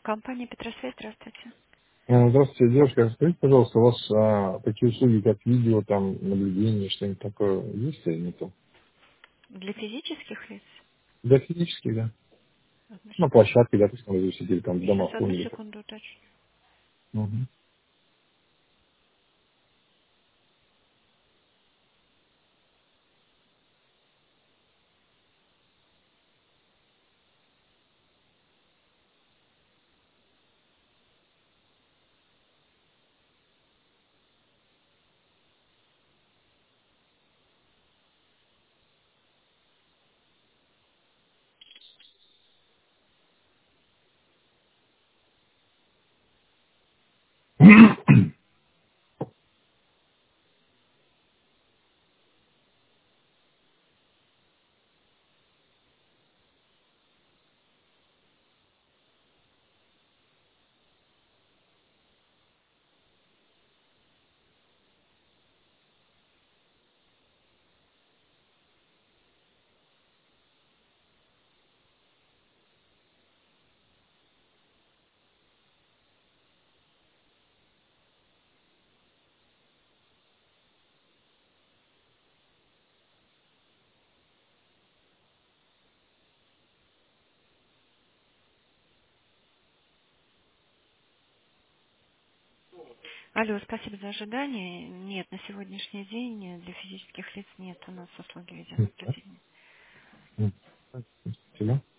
Компания Петросвет, здравствуйте. Здравствуйте, девушка. Скажите, пожалуйста, у вас такие услуги, как видео, там, наблюдение, что-нибудь такое есть или нету? Для физических лиц? Для физических, да. Одну На секунду. площадке, допустим, вы сидели там в Сейчас, одну домофоне или как. секунду уточню. Мгм. Алло, спасибо за ожидание. Нет, на сегодняшний день для физических лиц нет у нас услуги видеонаблюдения. Мгм. Спасибо.